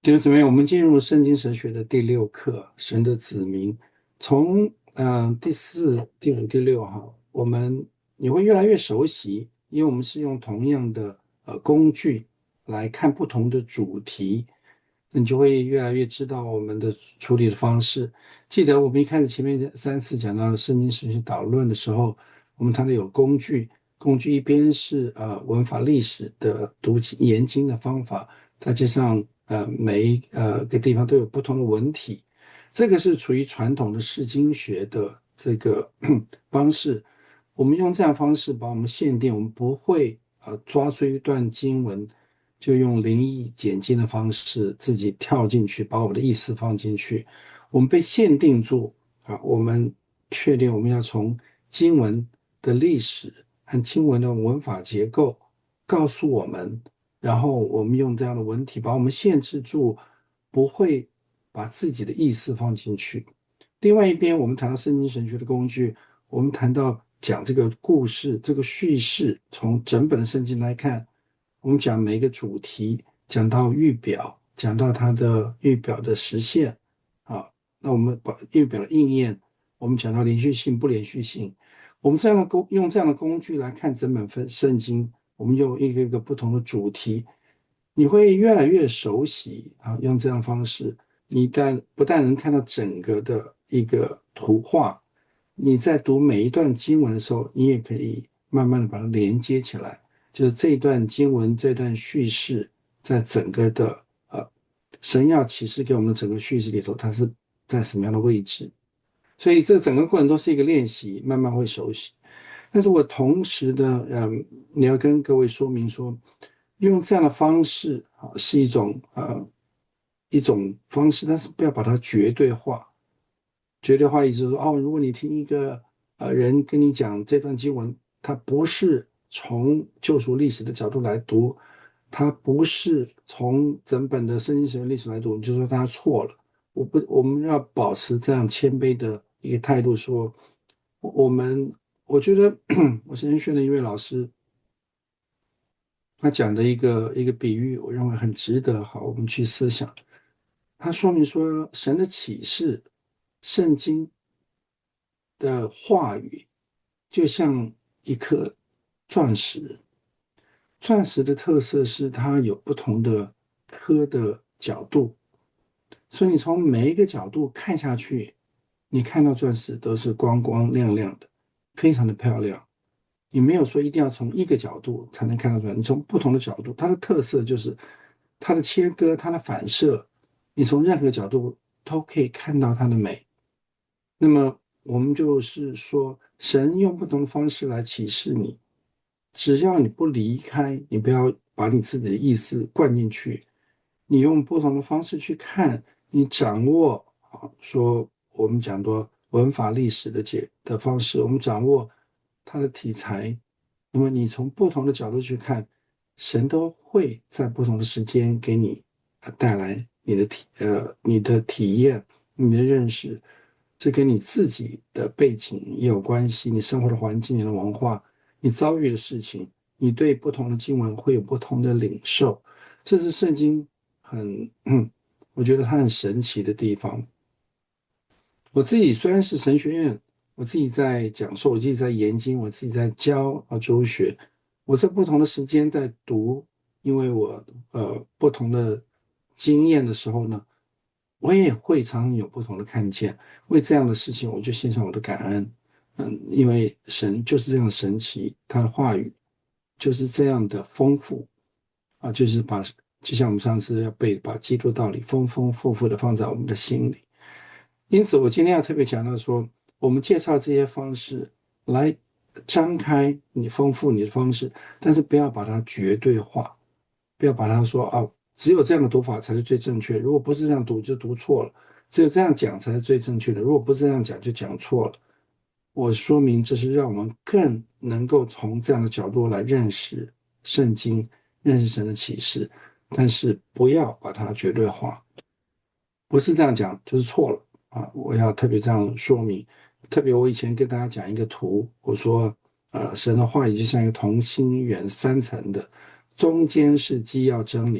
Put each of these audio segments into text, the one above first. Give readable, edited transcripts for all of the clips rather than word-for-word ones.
弟兄姊妹，我们进入圣经神学的第六课，神的子民。从第四、第五、第六哈，你会越来越熟悉，因为我们是用同样的工具来看不同的主题，那你就会越来越知道我们的处理的方式。记得我们一开始前面三次讲到圣经神学导论的时候，我们谈的有工具，工具一边是文法历史的读经研经的方法。再加上每一个地方都有不同的文体，这个是处于传统的释经学的这个方式。我们用这样的方式把我们限定，我们不会抓住一段经文就用灵意简经的方式自己跳进去，把我们的意思放进去。我们被限定住我们确定我们要从经文的历史和经文的文法结构告诉我们。然后我们用这样的文体把我们限制住，不会把自己的意思放进去。另外一边，我们谈到圣经神学的工具，我们谈到讲这个故事、这个叙事，从整本的圣经来看，我们讲每一个主题，讲到预表，讲到它的预表的实现啊。那我们把预表的应验，我们讲到连续性、不连续性，我们用这样的工具来看整本圣经。我们用一个一个不同的主题，你会越来越熟悉用这样的方式，不但能看到整个的一个图画，你在读每一段经文的时候，你也可以慢慢的把它连接起来，就是这一段经文、这段叙事，在整个的神要启示给我们的整个叙事里头，它是在什么样的位置？所以这整个过程都是一个练习，慢慢会熟悉。但是我同时呢，你要跟各位说明说，用这样的方式是一种方式，但是不要把它绝对化。绝对化意思是说，如果你听一个人跟你讲这段经文，他不是从救赎历史的角度来读，他不是从整本的圣经神学历史来读，你就说他错了。我们要保持这样谦卑的一个态度说，我们我觉得我神学的一位老师，他讲的一个比喻，我认为很值得我们去思想。他说明说，神的启示，圣经的话语，就像一颗钻石。钻石的特色是它有不同的颗的角度，所以你从每一个角度看下去，你看到钻石都是光光亮亮的，非常的漂亮。你没有说一定要从一个角度才能看到出来，你从不同的角度，它的特色就是它的切割、它的反射，你从任何角度都可以看到它的美。那么我们就是说，神用不同的方式来启示你，只要你不离开，你不要把你自己的意思灌进去，你用不同的方式去看，你掌握说我们讲多文法历史的方式，我们掌握它的题材，那么你从不同的角度去看，神都会在不同的时间给你带来你的体验、你的认识，这跟你自己的背景也有关系，你生活的环境、你的文化、你遭遇的事情，你对不同的经文会有不同的领受，这是圣经我觉得它很神奇的地方。我自己虽然是神学院，我自己在讲授，我自己在研经，我自己在教哲学，我在不同的时间在读，因为我不同的经验的时候呢，我也会常常有不同的看见。为这样的事情，我就献上我的感恩。因为神就是这样神奇，他的话语就是这样的丰富就是就像我们上次要背，把基督道理丰丰富富的放在我们的心里。因此，我今天要特别强调说，我们介绍这些方式来张开你丰富你的方式，但是不要把它绝对化，不要把它说只有这样的读法才是最正确，如果不是这样读就读错了，只有这样讲才是最正确的，如果不是这样讲就讲错了。我说明这是让我们更能够从这样的角度来认识圣经，认识神的启示，但是不要把它绝对化。不是这样讲就是错了我要特别这样说明。特别我以前跟大家讲一个图，我说神的话语就像一个同心圆三层的，中间是基要真理，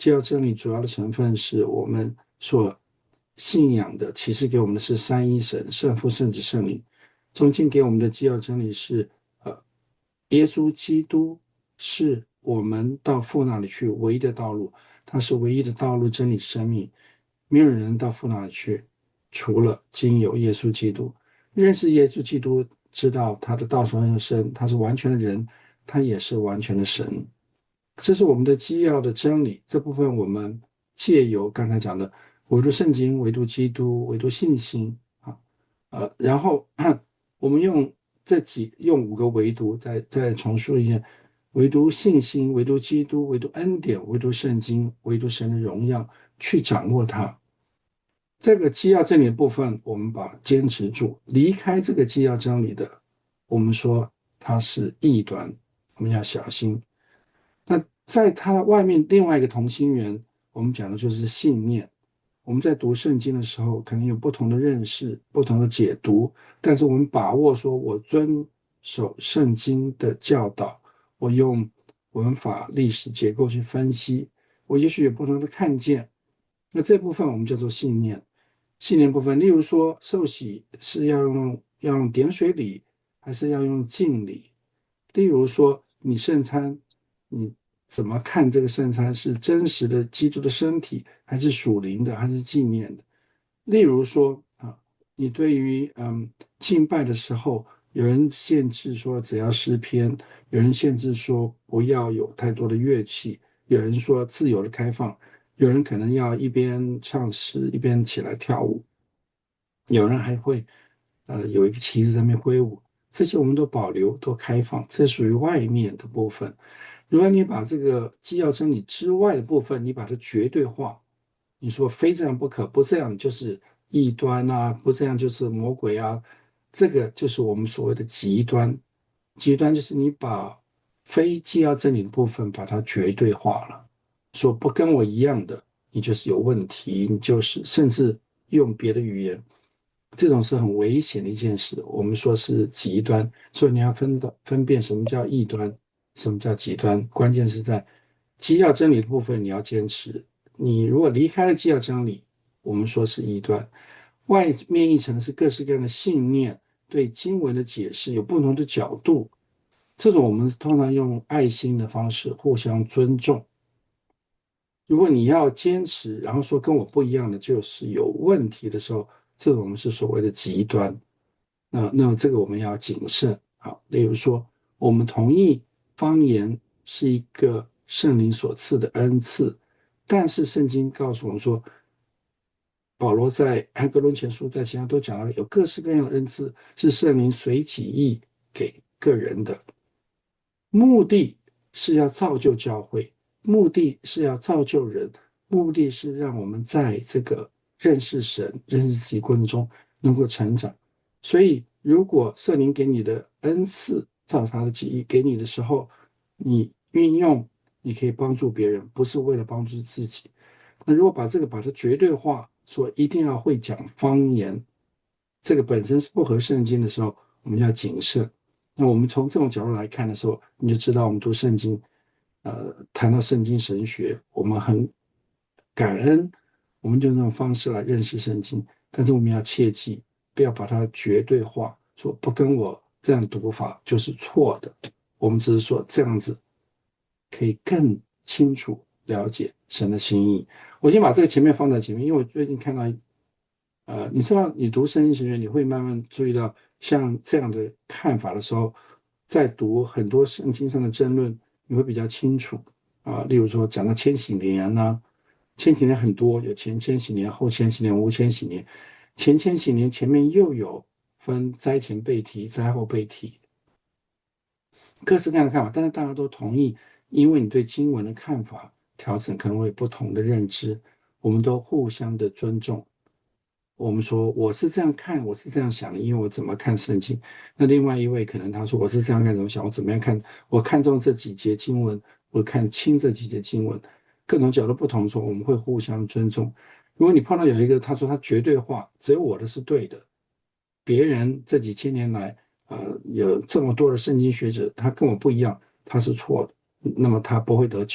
基要真理主要的成分是我们所信仰的，启示给我们的是三一神，圣父、圣子、圣灵。中间给我们的基要真理是，耶稣基督是我们到父那里去唯一的道路，他是唯一的道路、真理、生命，没有人能到父那里去，除了经由耶稣基督。认识耶稣基督，知道他的道成肉身，他是完全的人，他也是完全的神。这是我们的基要的真理。这部分我们借由刚才讲的唯独圣经、唯独基督、唯独信心啊，然后我们用5个维度再重述一下：唯独信心、唯独基督、唯独恩典、唯独圣经、唯独神的荣耀，去掌握它。这个基要真理的部分，我们把坚持住。离开这个基要真理的，我们说它是异端，我们要小心。那在它外面另外一个同心圆，我们讲的就是信念。我们在读圣经的时候，可能有不同的认识、不同的解读，但是我们把握说，我遵守圣经的教导，我用文法、历史结构去分析，我也许有不同的看见。那这部分我们叫做信念。信念部分，例如说，受洗是要用点水礼，还是要用浸礼？例如说，你圣餐，你怎么看这个圣餐是真实的基督的身体，还是属灵的，还是纪念的？例如说啊，你对于敬拜的时候，有人限制说只要诗篇，有人限制说不要有太多的乐器，有人说自由的开放，有人可能要一边唱诗一边起来跳舞，有人还会有一个旗子在那边挥舞，这些我们都保留，都开放，这属于外面的部分。如果你把这个基要真理之外的部分，你把它绝对化，你说非这样不可，不这样就是异端啊，不这样就是魔鬼啊，这个就是我们所谓的极端。极端就是你把非基要真理的部分把它绝对化了，说不跟我一样的，你就是有问题，你就是甚至用别的语言。这种是很危险的一件事，我们说是极端，所以你要分辨什么叫异端，什么叫极端。关键是在基要真理的部分你要坚持，你如果离开了基要真理，我们说是异端。外面一层是各式各样的信念，对经文的解释有不同的角度，这种我们通常用爱心的方式互相尊重。如果你要坚持，然后说跟我不一样的就是有问题的时候，这种我们是所谓的极端。那这个我们要谨慎。好，例如说，我们同意方言是一个圣灵所赐的恩赐，但是圣经告诉我们说，保罗在安格伦前书在其他都讲了，有各式各样的恩赐是圣灵随己意给个人的。目的是要造就教会，目的是要造就人，目的是让我们在这个认识神、认识自己过程中能够成长。所以，如果圣灵给你的恩赐，照他的旨意给你的时候，你运用，你可以帮助别人，不是为了帮助自己。那如果把它绝对化，说一定要会讲方言，这个本身是不合圣经的时候，我们要谨慎。那我们从这种角度来看的时候，你就知道我们读圣经，谈到圣经神学，我们很感恩，我们就用这种方式来认识圣经。但是我们要切记，不要把它绝对化，说不跟我这样读法就是错的。我们只是说这样子可以更清楚了解神的心意。我先把这个前面放在前面，因为我最近看到你知道，你读圣经神学，你会慢慢注意到，像这样的看法的时候，在读很多圣经上的争论，你会比较清楚例如说，讲到千禧年呢、千禧年很多，有前千禧年、后千禧年、无千禧年。前千禧年前面又有分灾前被提、灾后被提，各式各样的看法，但是大家都同意，因为你对经文的看法调整可能会有不同的认知，我们都互相的尊重。我们说我是这样看，我是这样想的，因为我怎么看圣经。那另外一位可能他说我是这样看，怎么想，我怎么样看，我看中这几节经文，我看清这几节经文，各种角度不同，说我们会互相尊重。如果你碰到有一个他说他绝对化，只有我的是对的，别人这几千年来，有这么多的圣经学者，他跟我不一样，他是错的，那么他不会得救，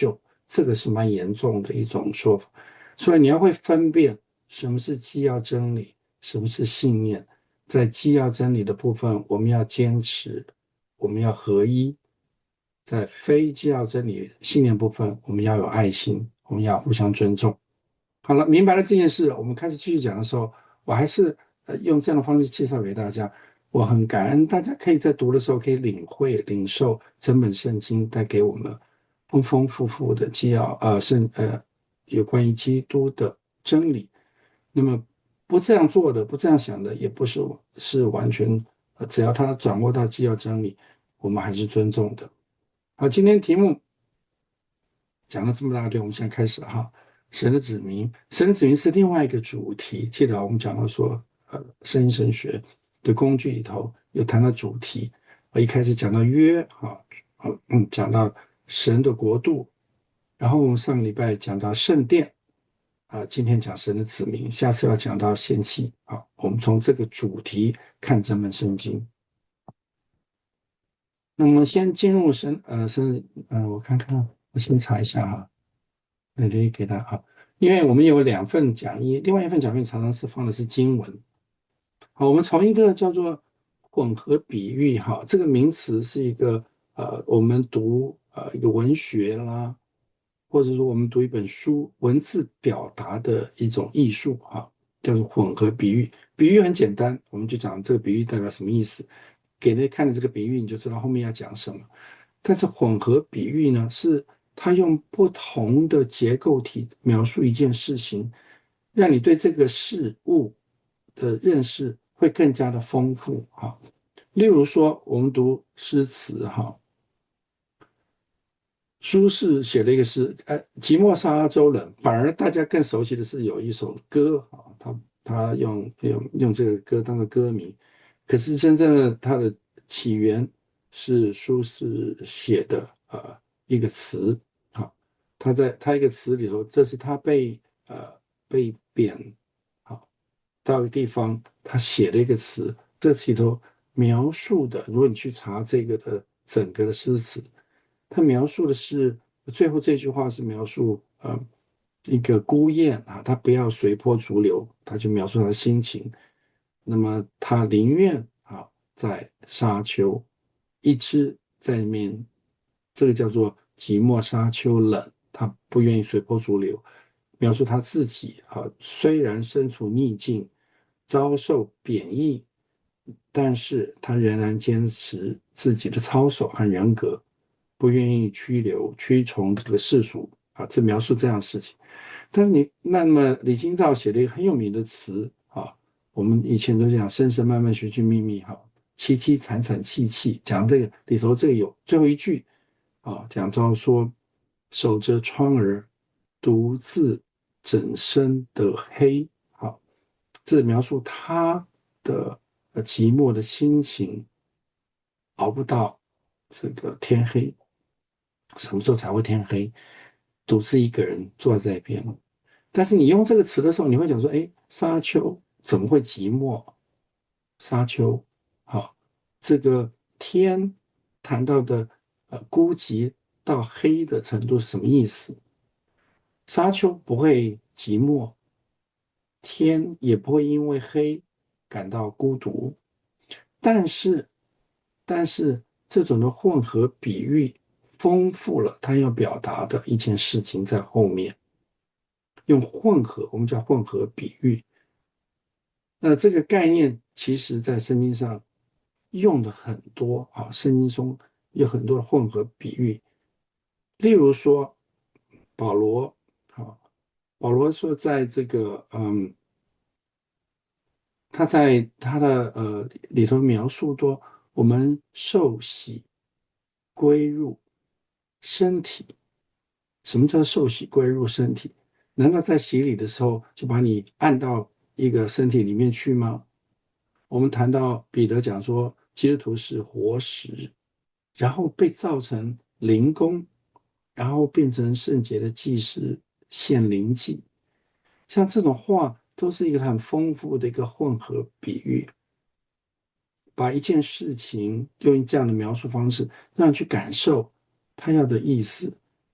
这个是蛮严重的一种说法。所以你要会分辨什么是基要真理，什么是信念。在基要真理的部分，我们要坚持，我们要合一；在非基要真理信念部分，我们要有爱心，我们要互相尊重。好了，明白了这件事，我们开始继续讲的时候，我还是用这样的方式介绍给大家。我很感恩大家可以在读的时候可以领会、领受整本圣经带给我们丰丰富富的纪要，有关于基督的真理。那么不这样做的、不这样想的，也不是完全，只要他掌握到纪要真理，我们还是尊重的。好，今天题目讲了这么大堆，我们现在开始哈。神的子民，神的子民是另外一个主题。记得我们讲到说，圣经神学的工具里头有谈到主题。我一开始讲到约，讲到神的国度，然后我们上个礼拜讲到圣殿，今天讲神的子民，下次要讲到献祭。好，我们从这个主题看这本圣经。那么先进入我看看，我先查一下哈。那就给他好，因为我们有两份讲义，另外一份讲义常常是放的是经文。好，我们从一个叫做混合比喻哈，这个名词是一个我们读一个文学啦，或者说我们读一本书，文字表达的一种艺术哈，叫做混合比喻。比喻很简单，我们就讲这个比喻代表什么意思，给人看的这个比喻，你就知道后面要讲什么。但是混合比喻呢，是它用不同的结构体描述一件事情，让你对这个事物的认识会更加的丰富哈。例如说，我们读诗词哈，苏轼写了一个诗，寂寞沙洲冷，反而大家更熟悉的是有一首歌啊，他用这个歌当做歌名，可是真正的它的起源是苏轼写的一个词啊，他一个词里头，这是他被贬啊到一个地方，他写了一个词，这里头描述的，如果你去查这个的整个的诗词。他描述的是最后这句话是描述一个孤雁啊，他不要随波逐流，他就描述他的心情。那么他宁愿在沙丘，一直在里面，这个叫做寂寞沙丘冷，他不愿意随波逐流，描述他自己虽然身处逆境，遭受贬义，但是他仍然坚持自己的操守和人格。不愿意屈从这个世俗这描述这样的事情。但是那么李清照写了一个很有名的词我们以前都讲深深慢慢寻寻觅觅凄凄惨惨戚戚，讲这个里头这个有最后一句讲到说守着窗儿独自枕身的黑这描述他的寂寞的心情，熬不到这个天黑。什么时候才会天黑？独自一个人坐在那边。但是你用这个词的时候，你会讲说：哎，沙丘怎么会寂寞？沙丘，好，这个天谈到的孤寂到黑的程度是什么意思？沙丘不会寂寞，天也不会因为黑感到孤独。但是，这种的混合比喻丰富了他要表达的一件事情在后面，用混合，我们叫混合比喻。那这个概念其实在圣经上用的很多圣经中有很多的混合比喻。例如说，保罗啊，保罗说在这个他在他的里头描述多，我们受洗归入身体。什么叫受洗归入身体？难道在洗礼的时候就把你按到一个身体里面去吗？我们谈到彼得讲说，基督徒是活石，然后被造成灵宫，然后变成圣洁的祭司，献灵祭。像这种话都是一个很丰富的一个混合比喻，把一件事情用这样的描述方式，让你去感受他要的意思。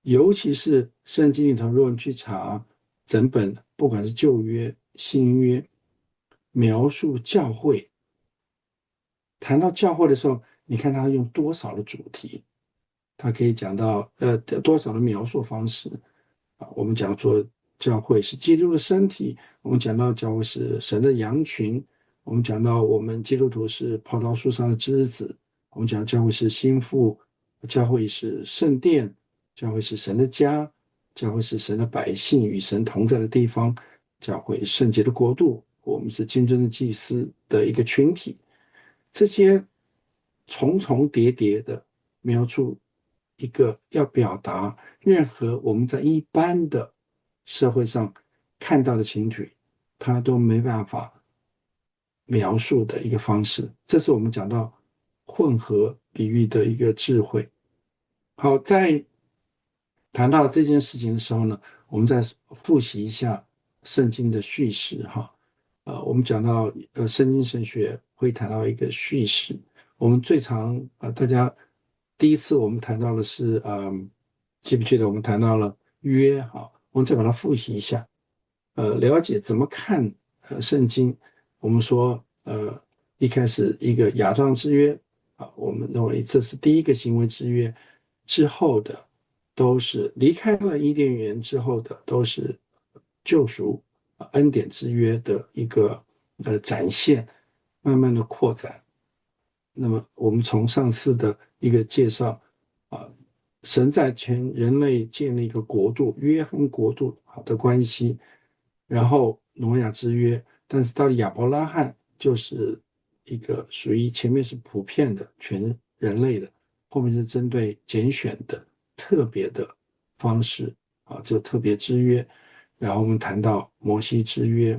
尤其是圣经里头，如果你去查整本，不管是旧约、新约，描述教会，谈到教会的时候，你看他用多少的主题，他可以讲到多少的描述方式啊。我们讲说教会是基督的身体，我们讲到教会是神的羊群，我们讲到我们基督徒是葡萄树上的枝子，我们讲教会是心腹，教会是圣殿，教会是神的家，教会是神的百姓与神同在的地方，教会圣洁的国度，我们是金尊的祭司的一个群体。这些重重叠叠的描述一个要表达任何我们在一般的社会上看到的情侣，它都没办法描述的一个方式。这是我们讲到混合比喻的一个智慧。好，在谈到这件事情的时候呢，我们再复习一下圣经的叙事哈。我们讲到圣经神学会谈到一个叙事，我们最常大家第一次我们谈到的是记不记得我们谈到了约哈？我们再把它复习一下，了解怎么看圣经。我们说一开始一个亚当之约啊，我们认为这是第一个行为之约，之后的都是离开了伊甸园之后的都是救赎恩典之约的一个展现，慢慢的扩展。那么我们从上次的一个介绍啊，神在全人类建立一个国度，约和国度的关系，然后挪亚之约，但是到亚伯拉罕就是一个属于前面是普遍的全人类的，后面是针对拣选的特别的方式啊，这个特别之约。然后我们谈到摩西之约，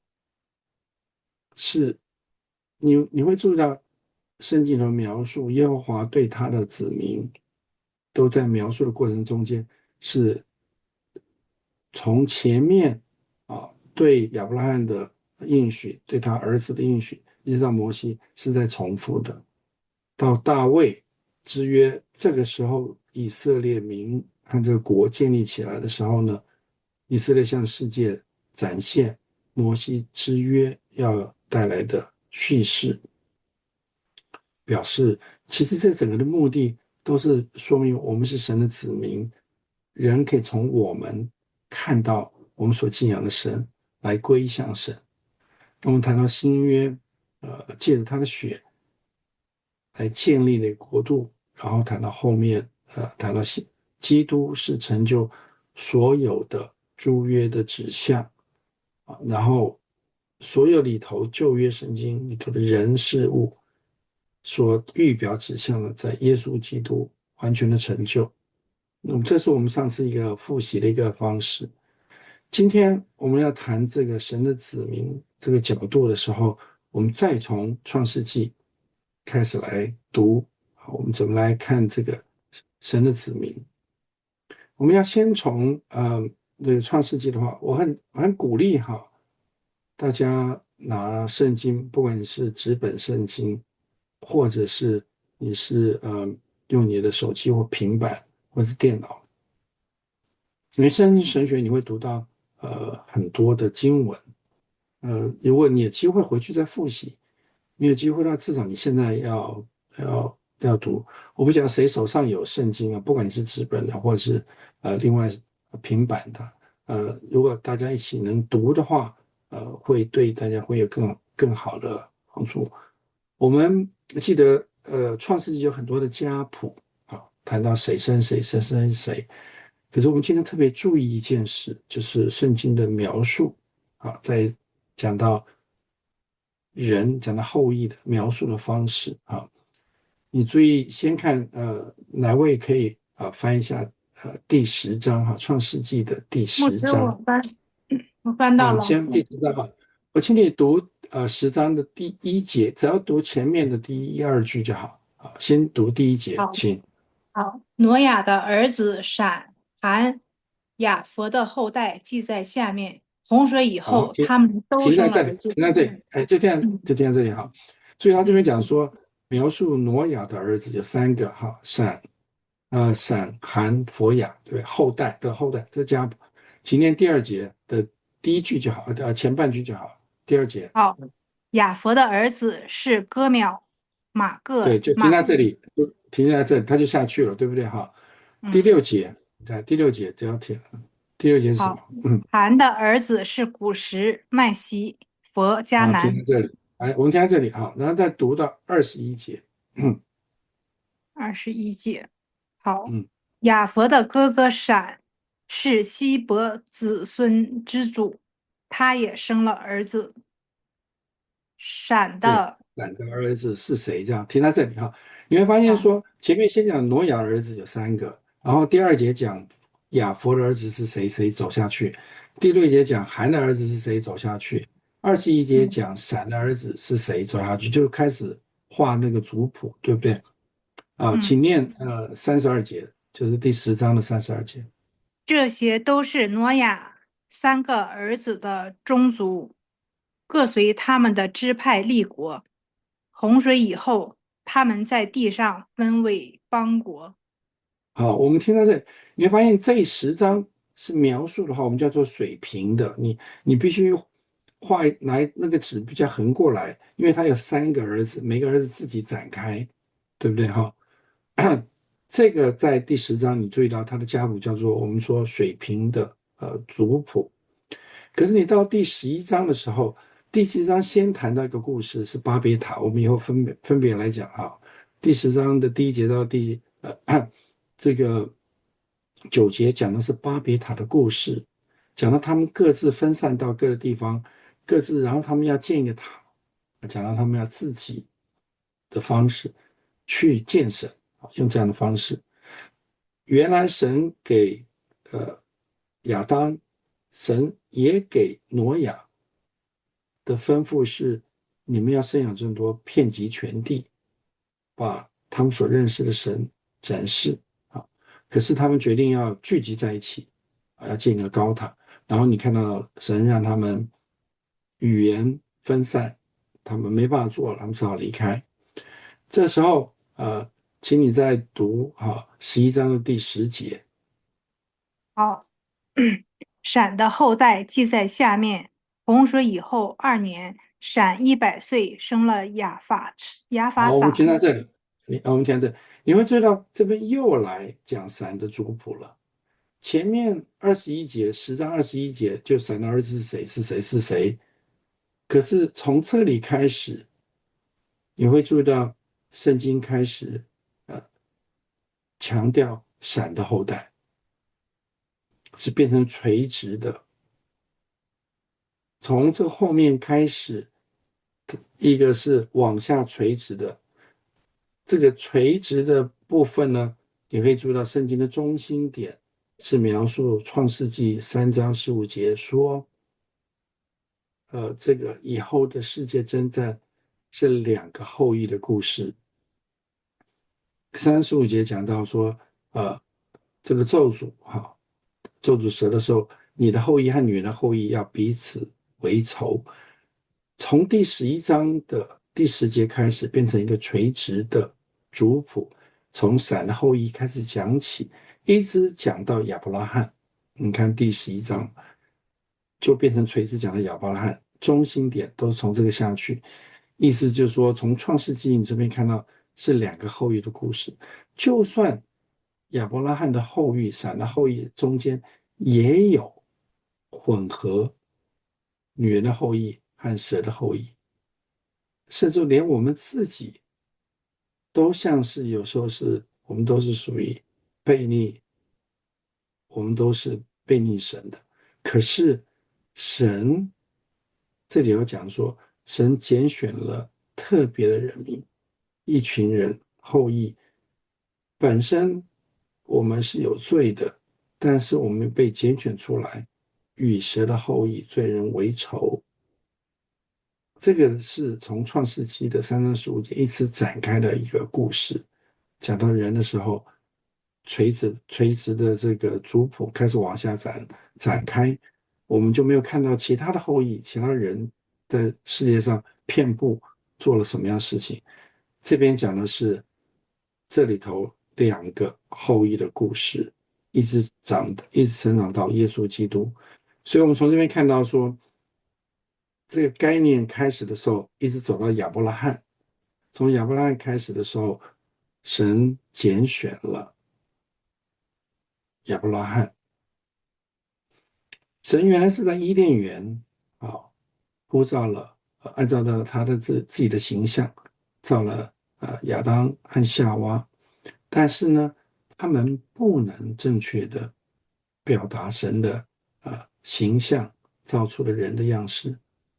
是你会注意到圣经的描述，耶和华对他的子民都在描述的过程中间，是从前面对亚伯拉罕的应许，对他儿子的应许，一直到摩西是在重复的。到大卫之约，这个时候以色列民和这个国建立起来的时候呢，以色列向世界展现摩西之约要带来的叙事，表示其实这整个的目的都是说明我们是神的子民，人可以从我们看到我们所敬仰的神来归向神。我们谈到新约，借着他的血来建立那个国度，然后谈到后面，谈到基督是成就所有的诸约的指向啊，然后所有里头旧约圣经里头的人事物所预表指向的，在耶稣基督完全的成就。那么这是我们上次一个复习的一个方式。今天我们要谈这个神的子民这个角度的时候，我们再从创世纪开始来读，我们怎么来看这个神的子民？我们要先从这个创世纪的话，我很鼓励哈大家拿圣经，不管你是纸本圣经，或者是你是用你的手机或平板或是电脑，因为圣经神学你会读到很多的经文，如果你有机会回去再复习，你有机会的话，至少你现在要读。我不晓得谁手上有圣经啊，不管你是纸本的或者是另外平板的，如果大家一起能读的话，会对大家会有更好的帮助。我们记得创世纪有很多的家谱啊，谈到谁生谁，谁生谁。可是我们今天特别注意一件事，就是圣经的描述啊，在讲到人讲到后裔的描述的方式啊，你注意先看哪位可以翻一下第十章哈，《创世纪》的第牧师， 十章我翻到你了。 先第十章哈，我请你读十章的第一节，只要读前面的第一二句就好啊，先读第一节， 好， 请。 好，挪亚的儿子闪、含、雅弗的后代记在下面。洪水以好， 后，他们都停在这里， 生儿子。 停在这里，哎，就这样， 嗯就停在这里哈。所以他这边嗯， 讲说，描述挪亚的儿子有三个哈，闪。 闪、含、佛、雅，对不对？后代的后代，这加请念第二节的第一句就好，前半句就好。第二节， 好，雅佛的儿子是哥渺、马对， 各、 就停在这里，就停在这里，他就下去了，对不对？哈，第嗯， 六节，在第六节只要停。第六节是什么？ 好，韩的儿子是古时、麦西、佛、迦好，停南。 在这里。哎，我们停在这里，好，然后再读到21节。 21节，好， 嗯， 雅佛的哥哥闪是希伯子孙之祖，他也生了儿子。闪对， 的， 懒的儿子是谁？这样停在这里哈，你会发现啊， 说，前面先讲挪亚的儿子有3个，然后第二节讲亚佛的儿子是谁，谁走下去；第六节讲含的儿子是谁走下去；21节嗯讲闪的儿子是谁走下去，就开始画那个族谱，对不对？啊， 嗯， 请念32节，就是第10章的32节。 这些都是挪亚3个儿子的宗族，各随他们的支派立国。洪水以后，他们在地上分为邦国。 好，我们听到这里，你会发现这10章是描述的话，我们叫做水平的。你必须拿那个纸比较横过来，因为他有3个儿子，每个儿子自己展开，对不对？哈，这个在第10章你注意到他的家谱叫做我们说水平的族谱。可是你到第11章的时候，第11章先谈到一个故事是巴别塔，我们以后分别来讲哈。第10章的第1节到这个9节讲的是巴别塔的故事，讲到他们各自分散到各个地方，各自然后他们要建一个塔，讲到他们要自己的方式去建神，用这样的方式。原来神给亚当，神也给挪亚的吩咐是：你们要生养众多，遍及全地，把他们所认识的神展示啊。可是他们决定要聚集在一起啊，要建一个高塔。然后你看到神让他们语言分散，他们没办法做了，他们只好离开。这时候请你再读11章的第10节。 好，闪的后代记在下面。洪水以后2年，闪100岁，生了亚法好，我们停撒。 在这里。我们停在这里，你会注意到这边又来讲闪的族谱了。前面21节10章21节就闪的儿子是谁是谁是谁，可是从这里开始，你会注意到圣经开始呃强调闪的后代是变成垂直的，从这后面开始，一个是往下垂直的，这个垂直的部分呢，你可以注意到圣经的中心点是描述创世纪3章15节说，这个以后的世界征战是2个后裔的故事。35节讲到说，呃，这个咒诅咒诅蛇的时候，你的后裔和女人的后裔要彼此为仇。从第11章的第10节开始，变成一个垂直的族谱，从闪的后裔开始讲起，一直讲到亚伯拉罕。你看第11章就变成垂直讲的亚伯拉罕，中心点都是从这个下去。意思就是说，从创世纪你这边看到是2个后裔的故事，就算亚伯拉罕的后裔、闪的后裔中间也有混合女人的后裔和蛇的后裔，甚至连我们自己都像是有时候是我们都是属于悖逆，我们都是悖逆神的。可是神这里有讲说，神拣选了特别的人民，一群人后裔。本身我们是有罪的，但是我们被拣选出来，与蛇的后裔罪人为仇。这个是从创世纪的3章15节一直展开的一个故事。讲到人的时候，垂直的这个族谱开始往下展开，我们就没有看到其他的后裔、其他人在世界上遍布做了什么样的事情。这边讲的是这里头 2个后裔的故事，一直成长到耶稣基督。所以我们从这边看到说，这个概念开始的时候，一直走到亚伯拉罕。从亚伯拉罕开始的时候，神拣选了亚伯拉罕。神原来是在伊甸园啊，呼召了，按照了他的自己的形象，造了亚当和夏娃。但是呢，他们不能正确的表达神的形象，造出了人的样式。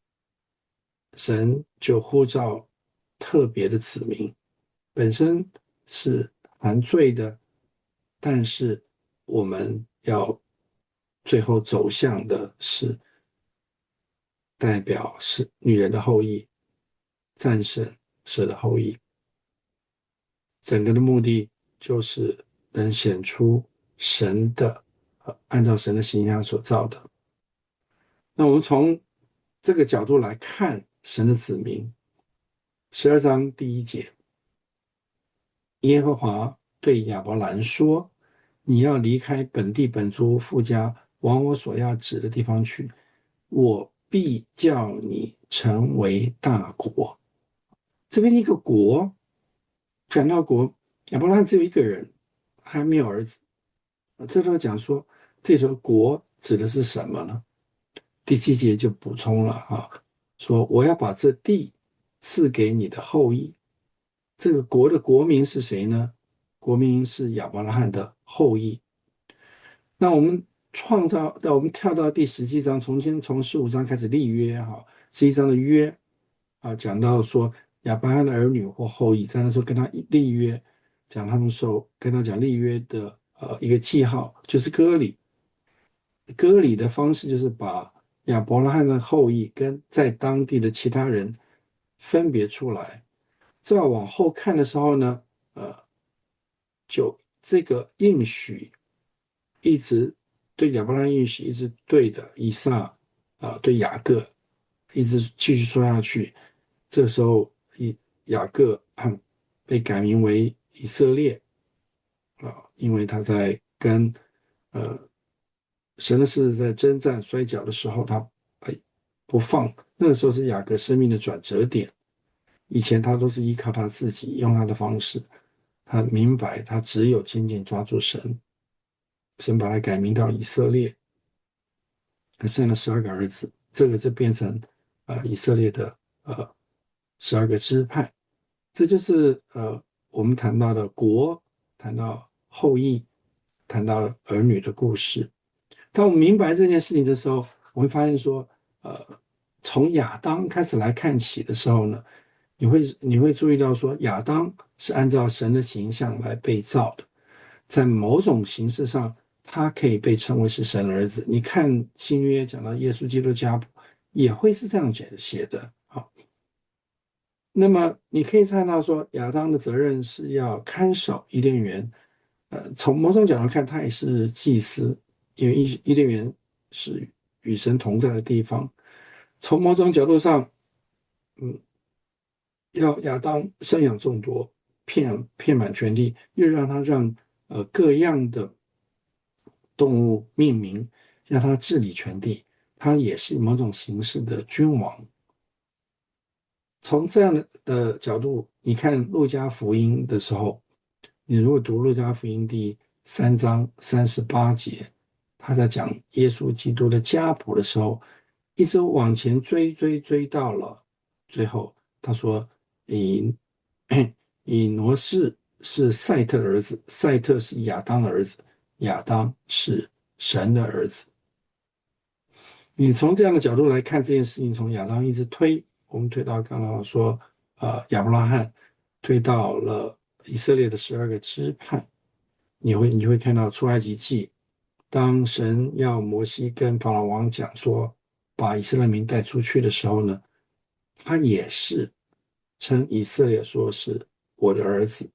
神就呼召特别的子民，本身是含罪的，但是我们要最后走向的是代表是女人的后裔，战胜蛇的后裔。整个的目的就是能显出神的，按照神的形象所造的。那我们从这个角度来看神的子民，12章第1节，耶和华对亚伯兰说：你要离开本地本族父家，往我所要指的地方去，我必叫你成为大国。这边一个国，讲到国，亚伯拉罕只有一个人，还没有儿子。这都讲说，这时候国指的是什么呢？第7节就补充了说我要把这地赐给你的后裔。这个国的国民是谁呢？国民是亚伯拉罕的后裔。那我们我们跳到第17章，从15章开始立约11章的约讲到说亚伯拉罕的儿女或后裔，在那时候跟他立约，讲他们说跟他讲立约的一个记号就是割礼。割礼的方式就是把亚伯拉罕的后裔跟在当地的其他人分别出来。再往后看的时候呢，就这个应许一直对亚伯拉罕应许一直对的以撒对雅各一直继续说下去。这时候雅各被改名为以色列因为他在跟呃神的狮子在征战摔跤的时候，他不放。那个时候是雅各生命的转折点。以前他都是依靠他自己，用他的方式。他明白他只有紧紧抓住神，神把他改名到以色列，他生了12个儿子，这个就变成以色列的12个支派。这就是我们谈到的国，谈到后裔，谈到儿女的故事。当我们明白这件事情的时候，我会发现说，从亚当开始来看起的时候呢，你会注意到说，亚当是按照神的形象来被造的，在某种形式上，他可以被称为是神儿子。你看新约讲到耶稣基督的家谱，也会是这样写的。好，那么你可以看到说，亚当的责任是要看守伊甸园。从某种角度看，他也是祭司，因为伊甸园是与神同在的地方。从某种角度上，嗯，要亚当生养众多，遍满全地，又让他让各样的动物命名，让他治理全地，他也是某种形式的君王。从这样的角度，你看路加福音的时候，你如果读路加福音第3章38节，他在讲耶稣基督的家谱的时候，一直往前追到了最后，他说以以挪士是赛特的儿子，赛特是亚当的儿子，亚当是神的儿子。你从这样的角度来看这件事情，从亚当一直推，我们推到刚刚说，亚伯拉罕推到了以色列的12个支派，你会看到出埃及记，当神要摩西跟法老王讲说，把以色列民带出去的时候呢，他也是称以色列说是我的儿子。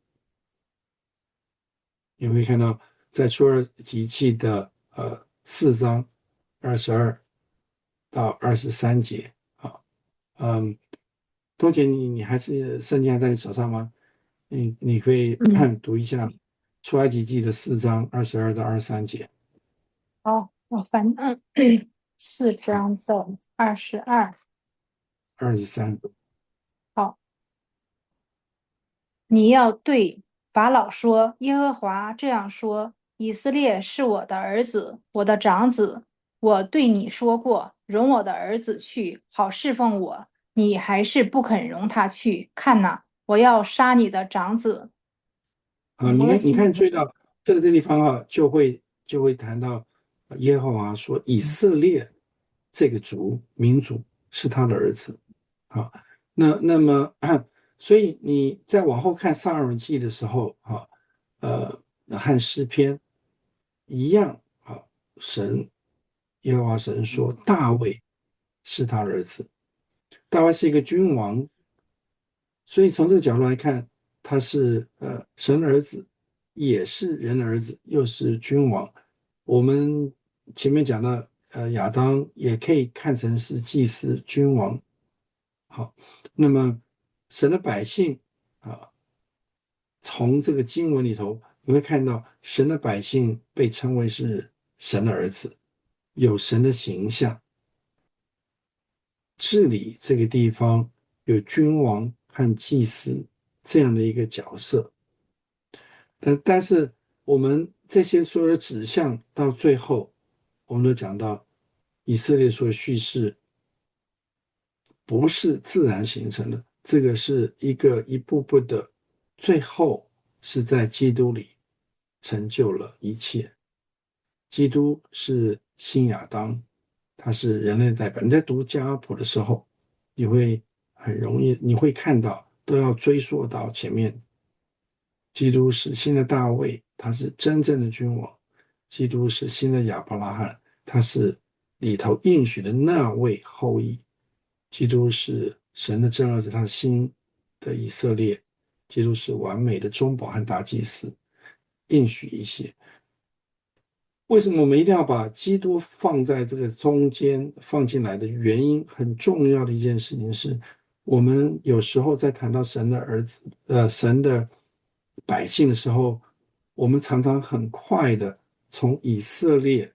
你会看到在出埃及记的4章22到23节啊，东姐你还是圣经还在你手上吗？你可以读一下出埃及记的4章22到23节。 好，我翻4章的22。 23。 好，你要对法老说：耶和华这样说：以色列是我的儿子，我的长子。我对你说过，容我的儿子去，好侍奉我。你还是不肯容他去。看哪，我要杀你的长子。 你看，注意到这地方就会谈到耶和华说以色列这个民族是他的儿子。好，那么所以你在往后看撒母耳记的时候和诗篇一样神耶和华神说大卫是他的儿子，大卫是一个君王，所以从这个角度来看，他是神的儿子，也是人的儿子，又是君王。我们前面讲的亚当也可以看成是祭司君王。好，那么神的百姓啊，从这个经文里头你会看到，神的百姓被称为是神的儿子，有神的形象，治理这个地方有君王和祭司这样的一个角色。但是我们这些所有的指向到最后，我们都讲到以色列所叙事不是自然形成的，这个是一个一步步的，最后是在基督里成就了一切。基督是新亚当，他是人类的代表。你在读加尔谱的时候，你会很容易，你会看到都要追溯到前面。基督是新的大卫，他是真正的君王；基督是新的亚伯拉罕，他是里头应许的那位后裔；基督是神的真儿子，他是新的以色列；基督是完美的中保和大祭司，应许一些。为什么我们一定要把基督放在这个中间放进来的原因，很重要的一件事情是，我们有时候在谈到神的儿子，神的百姓的时候，我们常常很快的从以色列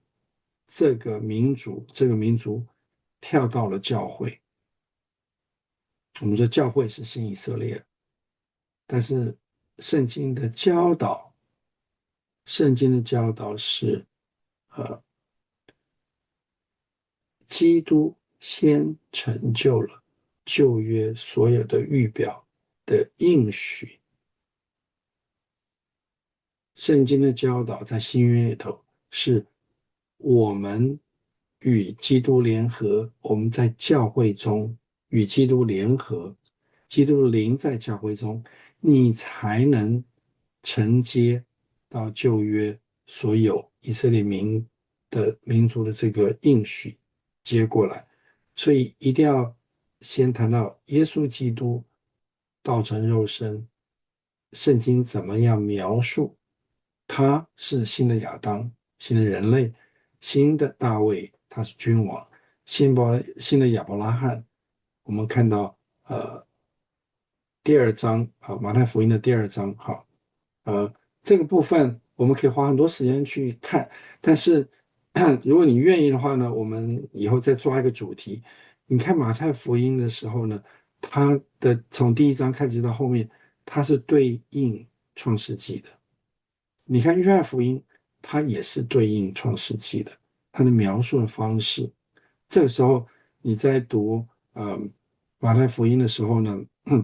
这个民族跳到了教会。我们说教会是新以色列，但是圣经的教导，圣经的教导是，呃。基督先成就了旧约所有的预表的应许。圣经的教导在新约里头是我们与基督联合，我们在教会中与基督联合，基督的灵在教会中，你才能承接到旧约所有以色列民族的这个应许接过来。所以一定要先谈到耶稣基督道成肉身，圣经怎么样描述他是新的亚当、新的人类、新的大卫，他是君王，新的亚伯拉罕。我们看到第二章马太福音的第二章这个部分我们可以花很多时间去看，但是如果你愿意的话呢，我们以后再抓一个主题。你看马太福音的时候呢，它的从第一章开始到后面，它是对应创世纪的。你看约翰福音，它也是对应创世纪的，它的描述的方式。这个时候你在读马太福音的时候呢，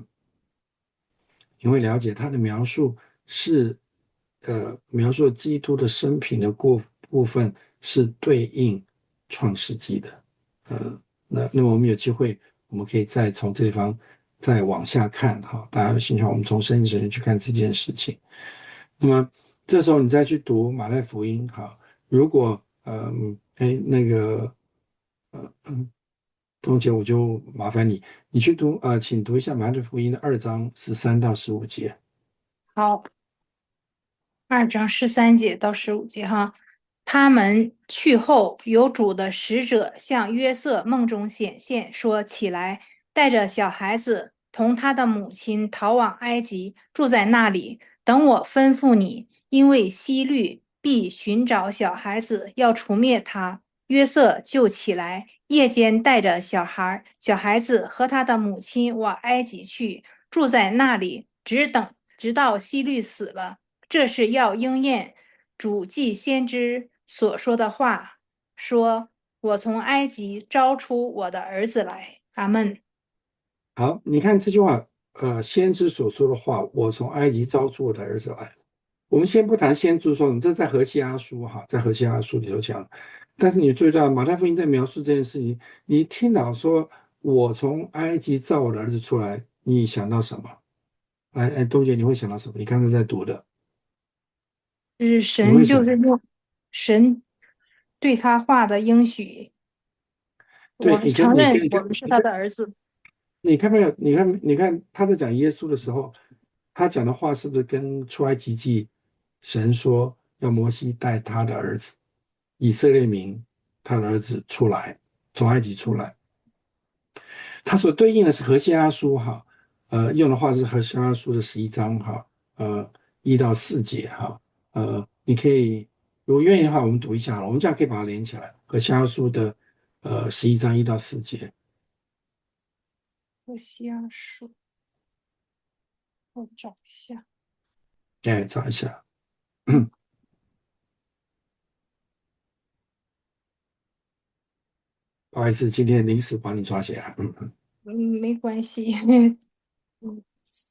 你会了解他的描述是，描述基督的生平的部分是对应创世纪的。那么我们有机会，我们可以再从这地方再往下看哈。大家有兴趣，我们从圣经神学去看这件事情。那么这时候你再去读马太福音哈，如果那个冬姐我就麻烦你去读请读一下马太福音的2章13到15节。 好2章13节到15节哈。他们去后，有主的使者向约瑟梦中显现，说：起来，带着小孩子同他的母亲逃往埃及，住在那里，等我吩咐你。 因为希律必寻找小孩子，要除灭他。约瑟就起来，夜间带着小孩子和他的母亲往埃及去，住在那里，直到希律死了。这是要应验主祭先知所说的话，说：“我从埃及招出我的儿子来。”阿门。 好，你看这句话，先知所说的话，我从埃及招出我的儿子来。我们先不谈先知说什么，这是在何西阿书哈，在何西阿书里头讲。但是你注意到马太福音在描述这件事情，你听到说我从埃及造我的儿子出来，你想到什么？哎，东姐，你会想到什么？你刚才在读的， 是你会神想到， 就是用神对他话的应许，我对， 们承你认看， 我们是他的儿子。 你看没有？你看他在讲耶稣的时候，他讲的话是不是跟出埃及记神说要摩西带他的儿子以色列民他的儿子出来，从埃及出来？它所对应的是何西阿书哈，用的话是何西阿书的11章哈，1到4节哈，你可以如果愿意的话，我们读一下，我们这样可以把它连起来。何西阿书的11章1到4节， 我先说，我找一下。 哎，找一下。不好意思，今天临时把你抓起来。 没关系，因为嗯，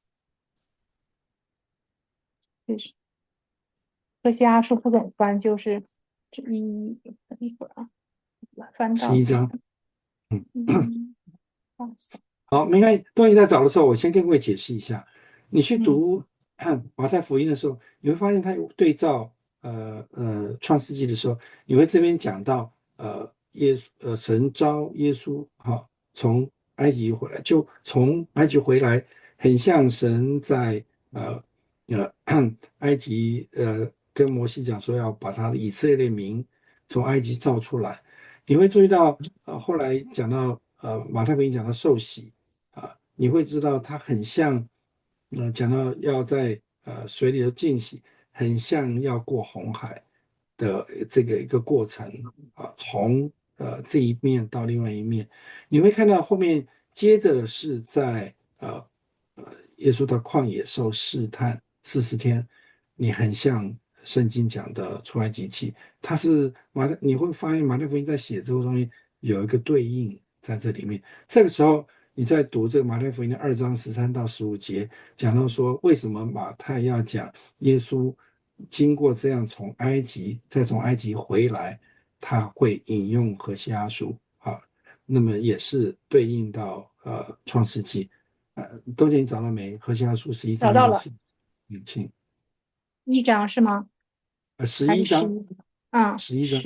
就是和西阿书不怎么翻，就是这一会儿啊，翻到哪？ 十一章，嗯。 嗯，放下。 好，没关系。当你在找的时候，我先跟各位解释一下。你去嗯读马太福音的时候，你会发现它有对照创世纪的时候，你会这边讲到神召耶稣从埃及回来，就从埃及回来，很像神在呃呃埃及跟摩西讲说要把他的以色列民从埃及召出来。你会注意到后来讲到马太福音讲到受洗。你会知道它很像，讲到要在水里头浸洗，很像要过红海的这个一个过程从这一面到另外一面，你会看到后面接着是在耶稣到旷野受试探40天，你很像圣经讲的出埃及记，它是你会发现马太福音在写这个东西有一个对应在这里面。这个时候你在读这个马太福音的2章13到15节，讲到说为什么马太要讲耶稣经过这样从埃及再从埃及回来，他会引用何西阿书那么也是对应到创世纪。都姐你找到没？何西阿书十一找到了章一到四，请 1章是吗？ 十还是一章， 11？嗯， 十一章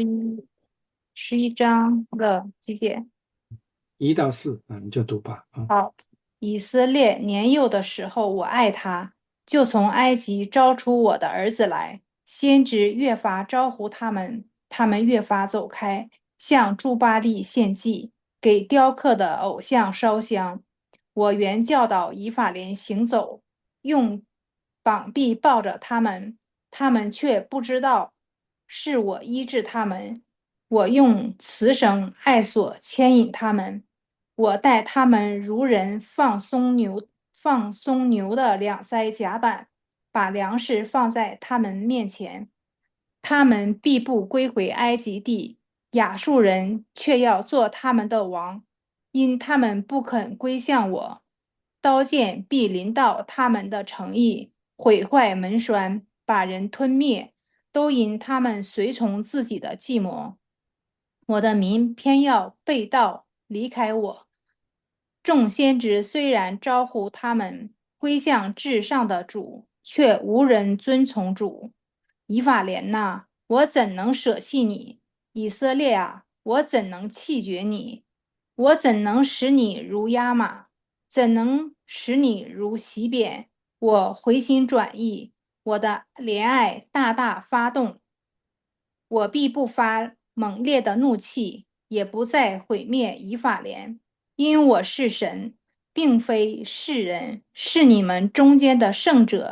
11章的几节？ 1到4，你就读吧好，以色列年幼的时候，我爱他，就从埃及招出我的儿子来。先知越发招呼他们，他们越发走开，向朱巴利献祭，给雕刻的偶像烧香。我原教导以法莲行走，用膀臂抱着他们，他们却不知道是我医治他们。我用慈绳爱索牵引他们。我待他们如人放松牛的两腮甲板，把粮食放在他们面前，他们必不归回埃及地，亚述人却要做他们的王，因他们不肯归向我。刀剑必临到他们的城邑，毁坏门栓，把人吞灭，都因他们随从自己的计谋。我的民偏要背道离开我。众先知虽然招呼他们归向至上的主，却无人遵从主。以法莲呐，我怎能舍弃你？以色列啊，我怎能弃绝你？我怎能使你如压马？怎能使你如洗扁？我回心转意，我的怜爱大大发动，我必不发猛烈的怒气，也不再毁灭以法莲，因我是神，并非世人，是你们中间的圣者。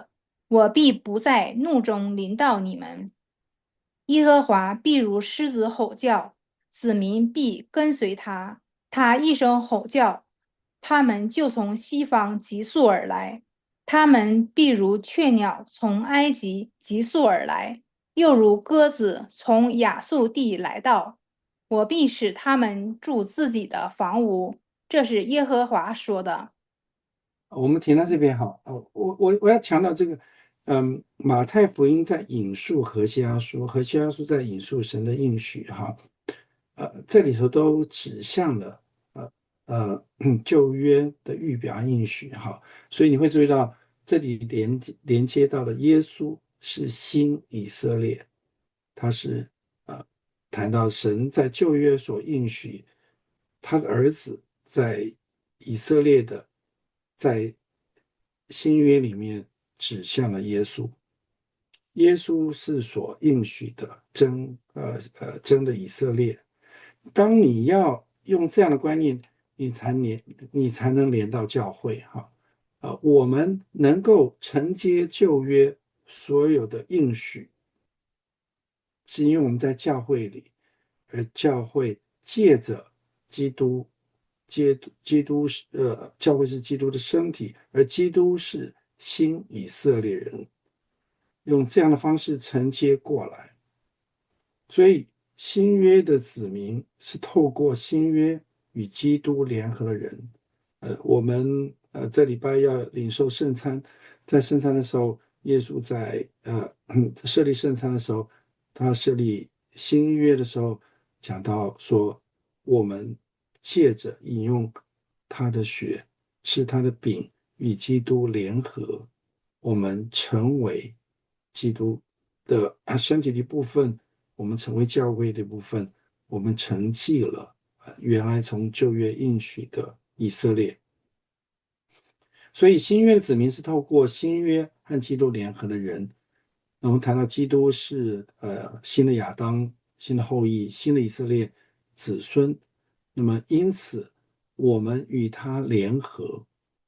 我必不在怒中临到你们。耶和华必如狮子吼叫，子民必跟随他。他一声吼叫，他们就从西方急速而来。他们必如雀鸟从埃及急速而来，又如鸽子从亚述地来到。我必使他们住自己的房屋。这是耶和华说的。 我们停到这边好。我要强调这个，马太福音在引述何西阿书，何西阿书在引述神的应许哈，这里头都指向了旧约的预表应许哈，所以你会注意到这里连接到了耶稣是新以色列，他是谈到神在旧约所应许他的儿子在以色列的，在新约里面指向了耶稣。耶稣是所应许的真的以色列。当你要用这样的观念，你才能连到教会哈。我们能够承接旧约所有的应许，是因为我们在教会里，而教会借着基督，基督是教会是基督的身体，而基督是新以色列人，用这样的方式承接过来。所以新约的子民是透过新约与基督联合的人。我们这礼拜要领受圣餐，在圣餐的时候，耶稣在设立圣餐的时候，他设立新约的时候，讲到说，我们借着饮用他的血，吃他的饼，与基督联合，我们成为基督的身体的一部分，我们成为教会的一部分，我们承继了原来从旧约应许的以色列。所以新约的子民是透过新约和基督联合的人。那我们谈到基督是新的亚当、新的后裔、新的以色列子孙，那么因此我们与他联合，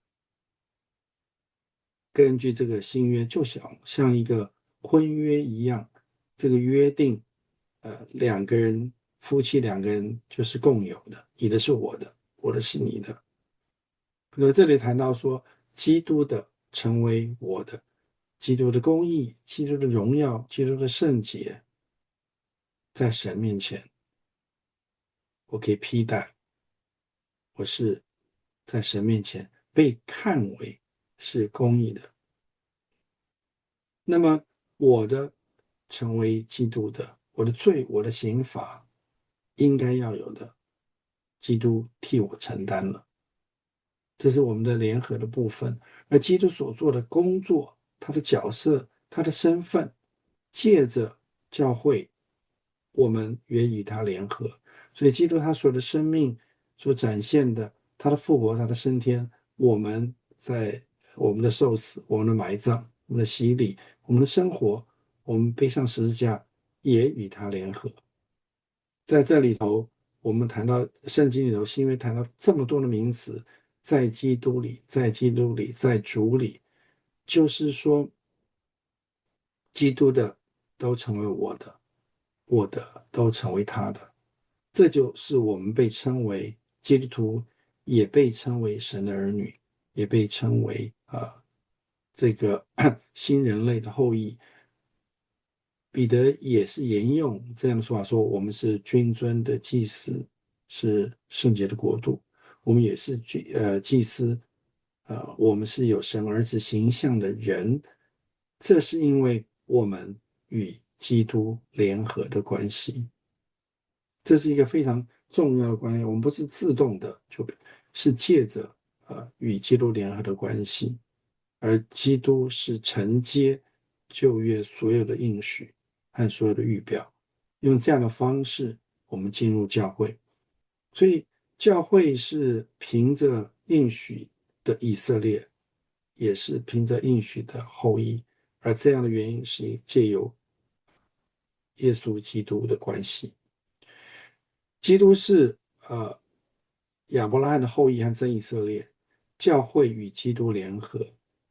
根据这个新约，就像一个婚约一样，这个约定，两个人夫妻两个人就是共有的，你的是我的，我的是你的。那这里谈到说，基督的成为我的，基督的公义、基督的荣耀、基督的圣洁，在神面前，我可以披戴，我是在神面前被看为是公义的。那么我的成为基督的，我的罪、我的刑罚应该要有的，基督替我承担了。这是我们的联合的部分。而基督所做的工作，他的角色、他的身份，借着教会，我们也与他联合。所以，基督他所有的生命所展现的，他的复活、他的升天，我们在我们的受死、我们的埋葬、我们的洗礼、我们的生活，我们背上十字架，也与他联合。在这里头，我们谈到圣经里头，是因为谈到这么多的名词，在基督里，在基督里，在主里，就是说，基督的都成为我的，我的都成为他的，这就是我们被称为基督徒，也被称为神的儿女，也被称为这个新人类的后裔。彼得也是沿用这样的说法，说我们是君尊的祭司，是圣洁的国度。我们也是祭司，我们是有神儿子形象的人。这是因为我们与基督联合的关系，这是一个非常重要的关系。我们不是自动的，就是借着与基督联合的关系，而基督是承接旧约所有的应许和所有的预表，用这样的方式，我们进入教会。所以教会是凭着应许的以色列，也是凭着应许的后裔，而这样的原因是借由耶稣基督的关系。基督是亚伯拉罕的后裔和真以色列，教会与基督联合，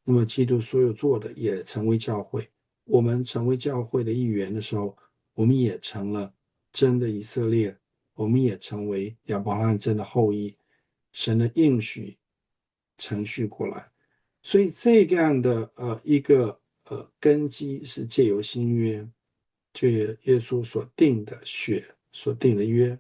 那么基督所有做的也成为教会。我们成为教会的一员的时候，我们也成了真的以色列，我们也成为亚伯拉罕真的后裔，神的应许程序过来。所以这样的一个根基是借由新约，就耶稣所定的血所定的约，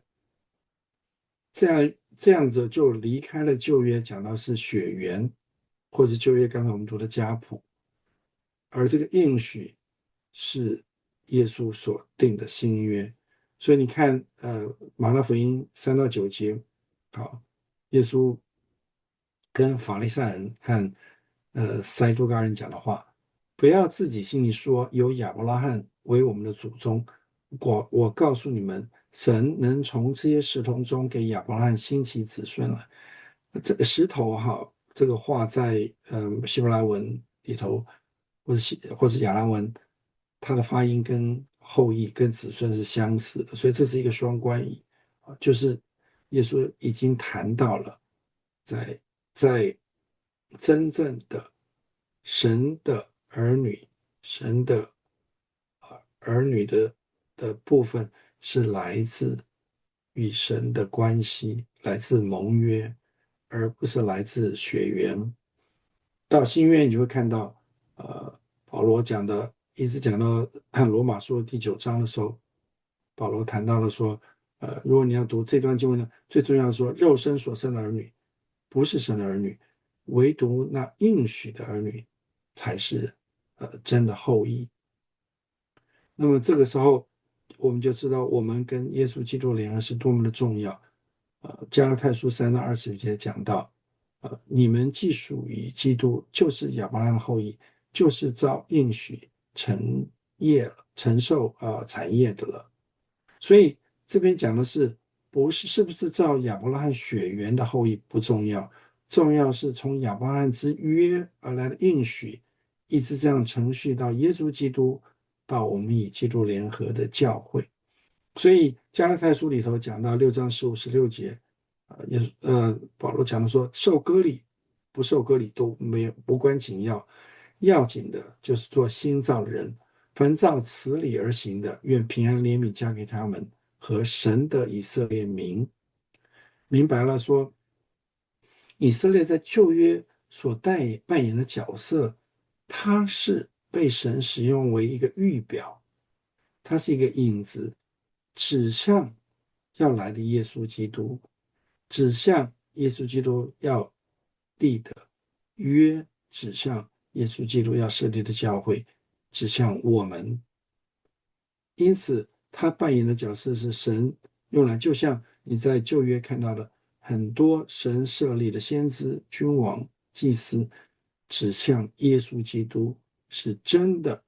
这样子就离开了旧约，讲到是血缘，或者旧约刚才我们读的家谱，而这个应许是耶稣所定的新约。所以你看，马太福音3到9节，好，耶稣跟法利赛人和塞都该人讲的话，不要自己心里说有亚伯拉罕为我们的祖宗，我告诉你们，神能从这些石头中给亚伯拉罕兴起子孙来。这个石头哈，这个话在希伯来文里头，或者亚兰文，它的发音跟后裔跟子孙是相似的，所以这是一个双关语啊，就是耶稣已经谈到了在真正的神的儿女，神的儿女的部分是来自与神的关系，来自盟约，而不是来自血缘。到新约，你就会看到，保罗讲的，一直讲到罗马书第9章的时候，保罗谈到了说，如果你要读这段经文呢，最重要的说，肉身所生的儿女不是神的儿女，唯独那应许的儿女才是真的后裔。那么这个时候，我们就知道我们跟耶稣基督联合是多么的重要。加拉太书3到20节讲到，你们既属于基督，就是亚伯拉罕的后裔，就是照应许承业了、承受产业的了。所以这边讲的是，是不是照亚伯拉罕血缘的后裔不重要，重要是从亚伯拉罕之约而来的应许，一直这样程序到耶稣基督，到我们与基督联合的教会。所以加拉太书里头讲到6章15、16节，保罗讲的说，受割礼不受割礼都没有无关紧要，要紧的就是做新造的人。凡照此理而行的，愿平安怜悯加给他们和神的以色列民。明白了说，以色列在旧约所扮演的角色，它是被神使用为一个预表，它是一个影子，指向要来的耶稣基督，指向耶稣基督要立的约，指向耶稣基督要设立的教会，指向我们。因此，他扮演的角色是神用来，就像你在旧约看到的很多神设立的先知、君王、祭司，指向耶稣基督是真的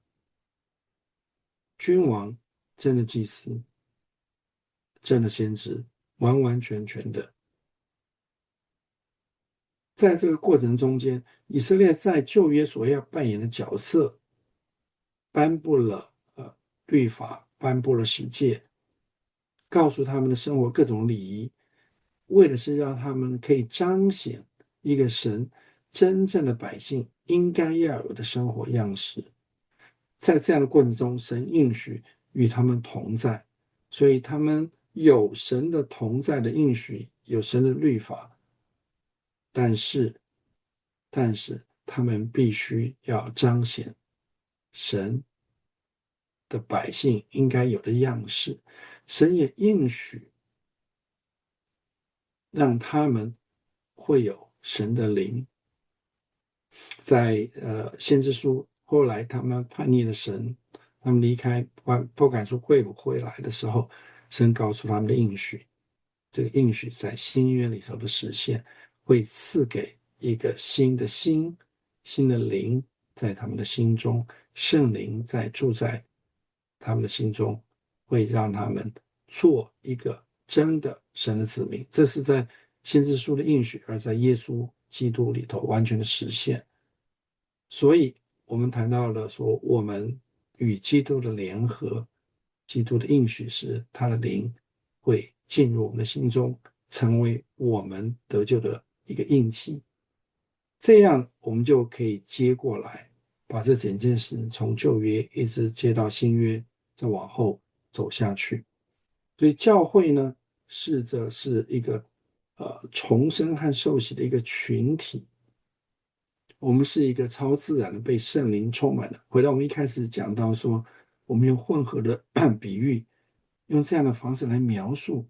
君王、真的祭司、真的先知，完完全全的。在这个过程中间，以色列在旧约所要扮演的角色，颁布了律法，颁布了十诫，告诉他们的生活各种礼仪，为的是让他们可以彰显一个神真正的百姓应该要有的生活样式。在这样的过程中，神应许与他们同在，所以他们有神的同在的应许，有神的律法，但是他们必须要彰显神的百姓应该有的样式。神也应许让他们会有神的灵。在先知书后来他们叛逆了神，他们离开不敢说会不会来的时候，神告诉他们的应许，这个应许在新约里头的实现，会赐给一个新的心、新的灵在他们的心中，圣灵在住在他们的心中，会让他们做一个真的神的子民。这是在先知书的应许，而在耶稣基督里头完全的实现。所以，我们谈到了说，我们与基督的联合，基督的应许是他的灵会进入我们的心中，成为我们得救的一个印记。 这样我们就可以接过来，把这整件事从旧约一直接到新约，再往后走下去。所以教会呢，是一个重生和受洗的一个群体。我们是一个超自然的被圣灵充满的。回到我们一开始讲到说，我们用混合的比喻，用这样的方式来描述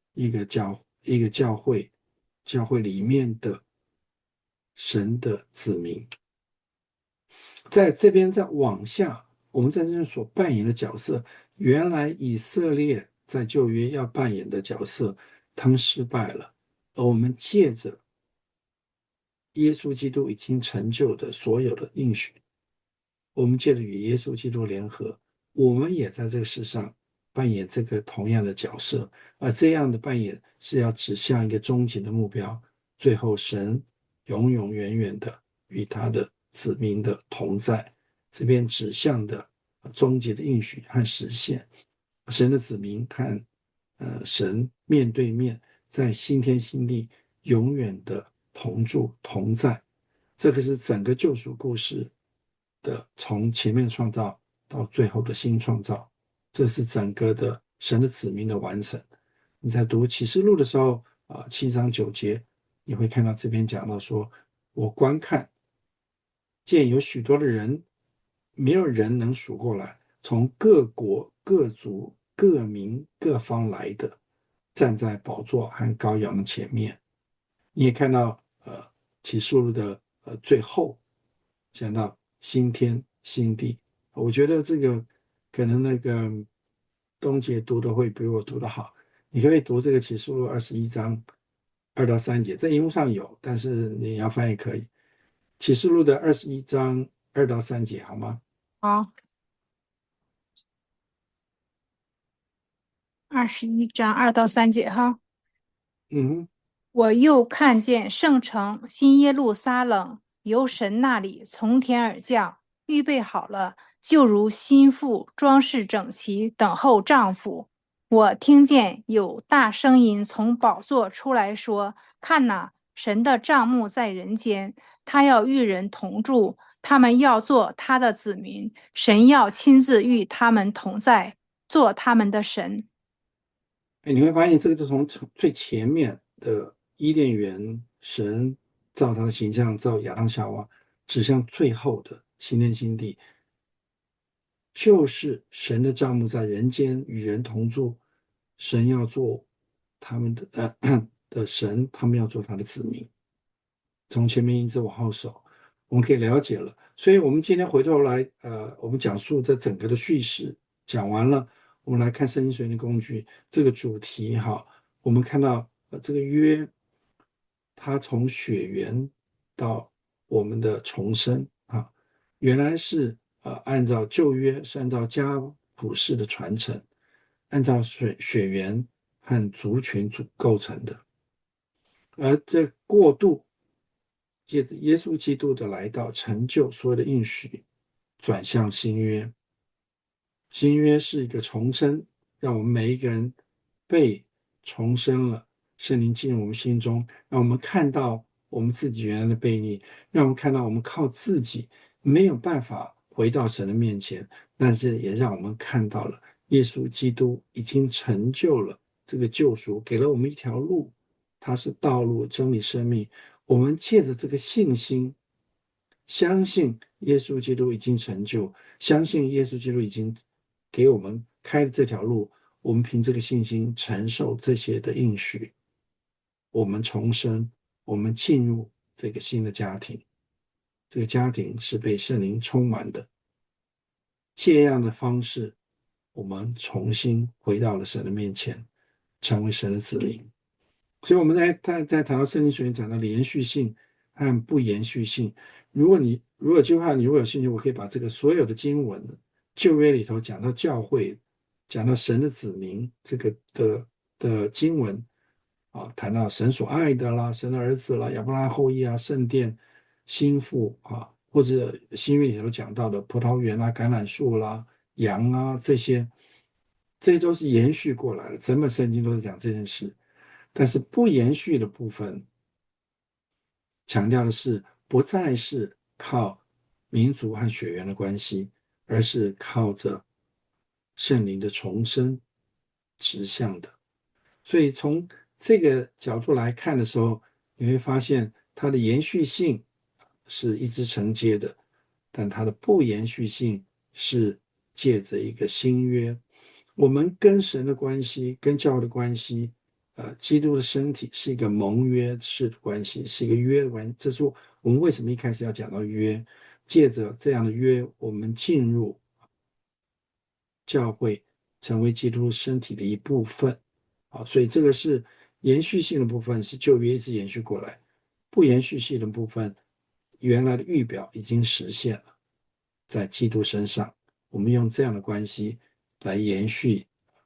一个教会，教会里面的神的子民。在这边再往下，我们在这所扮演的角色，原来以色列在旧约要扮演的角色，他们失败了，而我们借着耶稣基督已经成就的所有的应许，我们借着与耶稣基督联合，我们也在这个世上扮演这个同样的角色，而这样的扮演是要指向一个终极的目标，最后神永永远远的与他的子民的同在，这边指向的终极的应许和实现，神的子民看神面对面，在新天新地永远的同住同在。这个是整个救赎故事的从前面创造到最后的新创造，这是整个的神的子民的完成。你在读启示录的时候7章9节，你会看到这边讲到说，我观看见有许多的人，没有人能数过来，从各国各族各民各方来的，站在宝座和羔羊的前面。你也看到启示录的最后讲到新天新地，我觉得这个可能那个东杰读的会比我读的好，你可以读这个启示录21章2到3节，在荧幕上有，但是你要翻译可以。启示录的21章2到3节，好吗？ 好，21章2到3节哈。 嗯， 我又看见圣城新耶路撒冷由神那里从天而降，预备好了，就如新妇装饰整齐，等候丈夫。我听见有大声音从宝座出来说：“看哪，神的帐幕在人间，他要与人同住，他们要做他的子民，神要亲自与他们同在，做他们的神。” 你会发现这个就从最前面的伊甸园，神照他的形象造亚当夏娃，指向最后的新天新地，就是神的帐幕在人间与人同住，神要做他们的神，他们要做他的子民。从前面一直往后走，我们可以了解了。所以，我们今天回头来，我们讲述这整个的叙事讲完了，我们来看圣经水的工具这个主题哈。我们看到这个约，它从血缘到我们的重生啊，原来是按照旧约是按照家谱式的传承，按照血缘和族群组构成的。而这过渡，借着耶稣基督的来到，成就所有的应许，转向新约。新约是一个重生，让我们每一个人被重生了，圣灵进入我们心中，让我们看到我们自己原来的悖逆，让我们看到我们靠自己没有办法回到神的面前，但是也让我们看到了耶稣基督已经成就了这个救赎，给了我们一条路，它是道路、真理、生命。我们借着这个信心，相信耶稣基督已经成就，相信耶稣基督已经给我们开了这条路，我们凭这个信心承受这些的应许，我们重生，我们进入这个新的家庭。这个家庭是被圣灵充满的，这样的方式，我们重新回到了神的面前，成为神的子民。所以我们在谈到圣经学院讲的连续性和不延续性。如果计划你如果有兴趣，我可以把这个所有的经文，旧约里头讲到教会，讲到神的子民这个的经文谈到神所爱的啦，神的儿子啦，亚伯拉罕后裔啊，圣殿、心腹或者新约里头讲到的葡萄园啦、橄榄树啦、羊啊这些都是延续过来的，整本圣经都是讲这件事。但是不延续的部分，强调的是不再是靠民族和血缘的关系，而是靠着圣灵的重生指向的。所以从这个角度来看的时候，你会发现它的延续性是一直承接的，但它的不延续性是借着一个新约。我们跟神的关系，跟教会的关系，基督的身体是一个盟约式的关系，是一个约的关系。这是我们为什么一开始要讲到约，借着这样的约，我们进入教会，成为基督身体的一部分。好，所以这个是延续性的部分，是旧约一直延续过来；不延续性的部分，原来的预表已经实现了，在基督身上，我们用这样的关系来延续，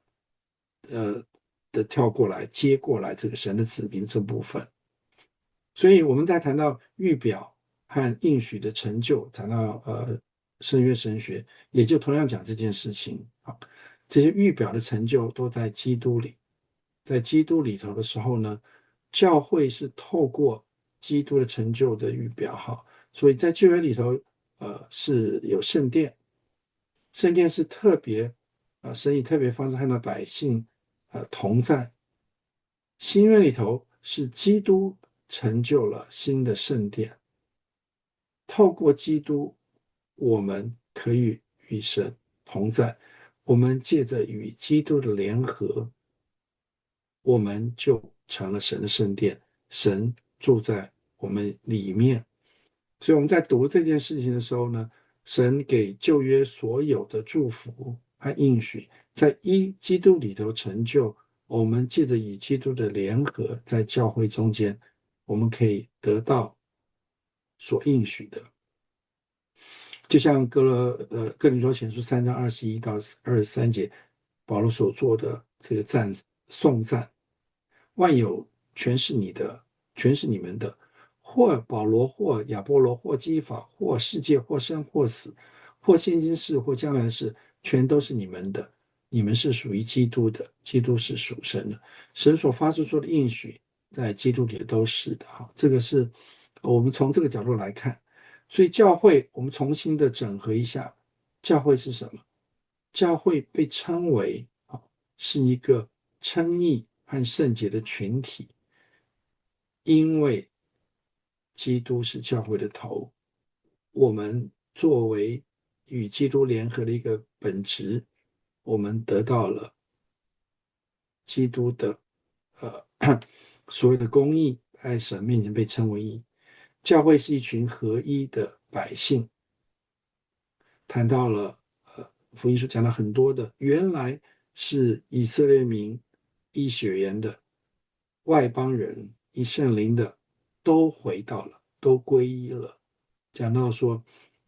跳过来接过来这个神的子民这部分。所以我们在谈到预表和应许的成就，谈到圣约神学，也就同样讲这件事情啊。这些预表的成就都在基督里，在基督里头的时候呢，教会是透过基督的成就的预表哈，所以在旧约里头，是有圣殿，圣殿是特别神以特别方式和那百姓同在。新约里头是基督成就了新的圣殿，透过基督，我们可以与神同在。我们借着与基督的联合，我们就成了神的圣殿，神住在我们里面。所以我们在读这件事情的时候呢，神给旧约所有的祝福和应许，在基督里头成就。我们借着与基督的联合，在教会中间，我们可以得到所应许的。就像哥林多前书3章21到23节，保罗所做的这个颂赞，万有全是你的，全是你们的，或保罗，或亚波罗，或基法，或世界，或生，或死，或现今事，或将来的事，全都是你们的。你们是属于基督的，基督是属神的。神所发出说的应许，在基督里都是的。哈，这个是我们从这个角度来看。所以教会，我们重新的整合一下，教会是什么？教会被称为是一个称义和圣洁的群体，因为基督是教会的头，我们作为与基督联合的一个本质，我们得到了基督的所有的公义，在神面前被称为义。教会是一群合一的百姓。谈到了福音书讲了很多的，原来是以色列民依血缘的外邦人依圣灵的都回到了，都归依了。讲到说，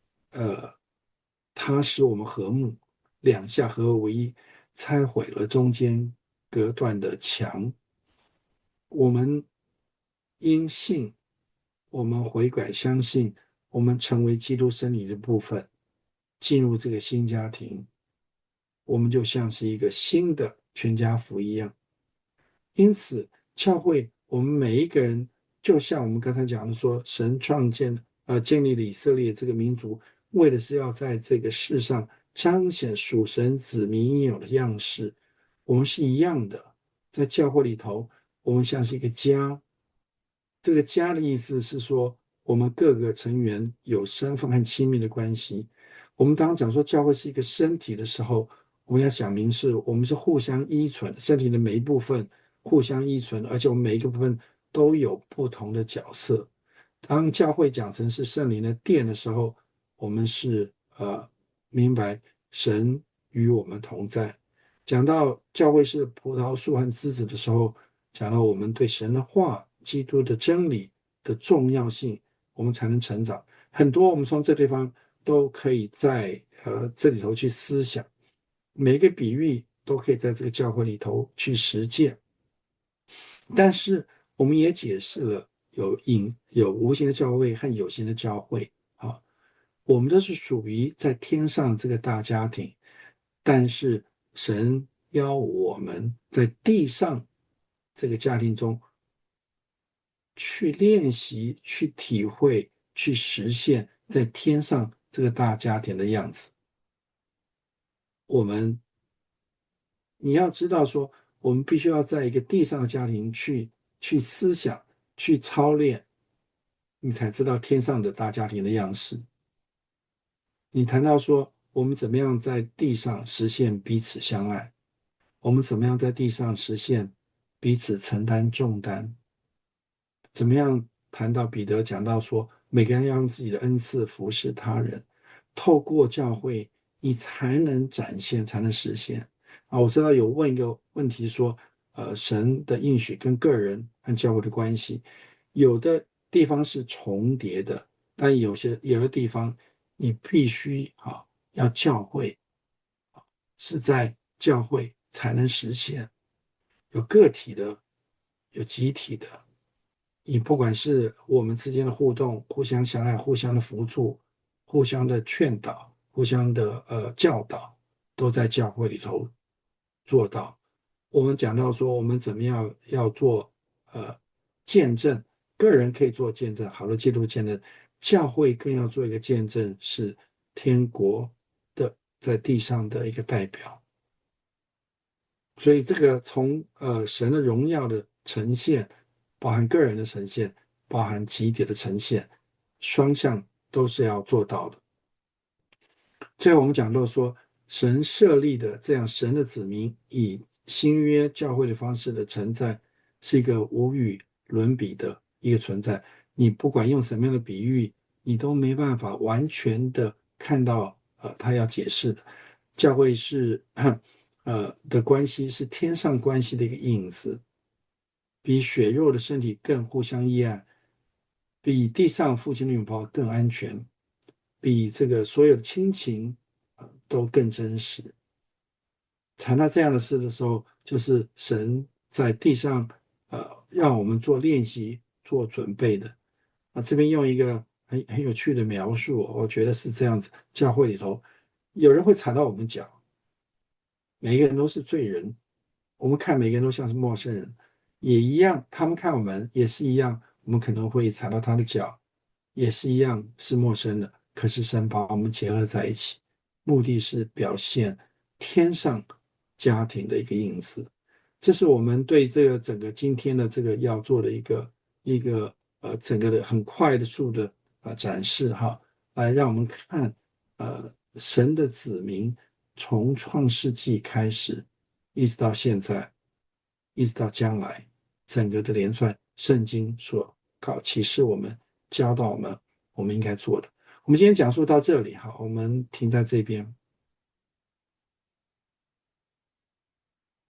他使我们和睦，两下合而为一，拆毁了中间隔断的墙。我们因信，我们悔改相信，我们成为基督身体的部分，进入这个新家庭，我们就像是一个新的全家福一样。因此，教会我们每一个人，就像我们刚才讲的说，神建立了以色列这个民族，为的是要在这个世上彰显属神子民应有的样式。我们是一样的，在教会里头，我们像是一个家。这个家的意思是说，我们各个成员有身份和亲密的关系。我们当讲说教会是一个身体的时候，我们要想明是我们是互相依存，身体的每一部分互相依存，而且我们每一个部分都有不同的角色。当教会讲成是圣灵的殿的时候，我们是明白神与我们同在。讲到教会是葡萄树和枝子的时候，讲到我们对神的话、基督的真理的重要性，我们才能成长。很多我们从这地方都可以在这里头去思想，每个比喻都可以在这个教会里头去实践。但是我们也解释了有无形的教会和有形的教会啊，我们都是属于在天上这个大家庭，但是神要我们在地上这个家庭中去练习、去体会、 去实现在天上这个大家庭的样子。你要知道说，我们必须要在一个地上的家庭去思想、去操练，你才知道天上的大家庭的样式。你谈到说，我们怎么样在地上实现彼此相爱，我们怎么样在地上实现彼此承担重担，怎么样谈到彼得讲到说，每个人要用自己的恩赐服侍他人，透过教会，你才能展现，才能实现。啊，我知道有问一个问题说，神的应许跟个人和教会的关系，有的地方是重叠的，但有的地方你必须要教会是在教会才能实现，有个体的，有集体的。你不管是我们之间的互动，互相相爱，互相的辅助，互相的劝导，互相的教导，都在教会里头做到。我们讲到说，我们怎么样要做呃见证，个人可以做见证，好的基督见证，教会更要做一个见证，是天国的在地上的一个代表。所以这个从神的荣耀的呈现，包含个人的呈现，包含集体的呈现，双向都是要做到的。最后我们讲到说，神设立的这样神的子民以新约教会的方式的存在，是一个无与伦比的一个存在。你不管用什么样的比喻，你都没办法完全的看到他要解释的。教会是的关系是天上关系的一个影子，比血肉的身体更互相依赖，比地上父亲的拥抱更安全，比这个所有的亲情都更真实。谈到这样的事的时候，就是神在地上让我们做练习、做准备的。这边用一个很有趣的描述，我觉得是这样子：教会里头有人会踩到我们脚，每一个人都是罪人，我们看每个人都像是陌生人，也一样，他们看我们也是一样，我们可能会踩到他的脚，也是一样是陌生的。可是神把我们结合在一起，目的是表现天上家庭的一个影子。这是我们对这个整个今天的这个要做的一个整个的很快的速的展示哈，来让我们看神的子民从创世纪开始，一直到现在，一直到将来，整个的连串圣经所启示我们、教导我们应该做的。我们今天讲述到这里哈，我们停在这边。